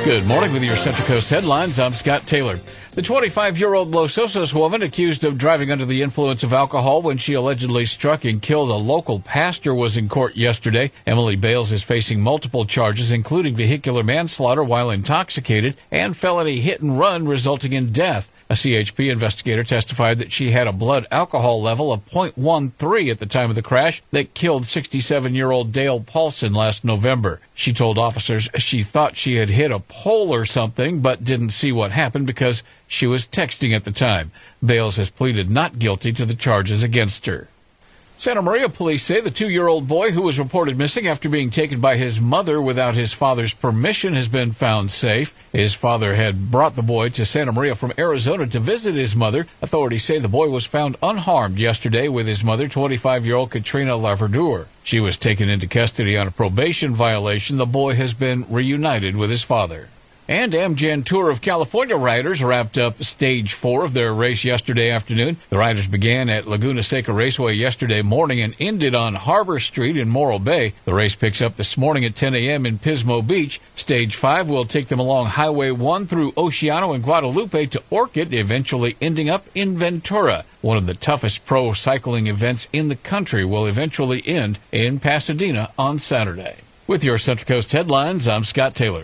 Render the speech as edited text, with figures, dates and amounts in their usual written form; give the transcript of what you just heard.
Good morning with your Central Coast headlines. I'm Scott Taylor. The 25-year-old Los Osos woman accused of driving under the influence of alcohol when she allegedly struck and killed a local pastor was in court yesterday. Emily Bales is facing multiple charges, including vehicular manslaughter while intoxicated and felony hit and run resulting in death. A CHP investigator testified that she had a blood alcohol level of 0.13 at the time of the crash that killed 67-year-old Dale Paulson last November. She told officers she thought she had hit a pole or something, but didn't see what happened because she was texting at the time. Bales has pleaded not guilty to the charges against her. Santa Maria police say the 2-year-old boy who was reported missing after being taken by his mother without his father's permission has been found safe. His father had brought the boy to Santa Maria from Arizona to visit his mother. Authorities say the boy was found unharmed yesterday with his mother, 25-year-old Katrina Laverdure. She was taken into custody on a probation violation. The boy has been reunited with his father. And Amgen Tour of California riders wrapped up Stage 4 of their race yesterday afternoon. The riders began at Laguna Seca Raceway yesterday morning and ended on Harbor Street in Morro Bay. The race picks up this morning at 10 a.m. in Pismo Beach. Stage 5 will take them along Highway 1 through Oceano and Guadalupe to Orchid, eventually ending up in Ventura. One of the toughest pro cycling events in the country will eventually end in Pasadena on Saturday. With your Central Coast headlines, I'm Scott Taylor.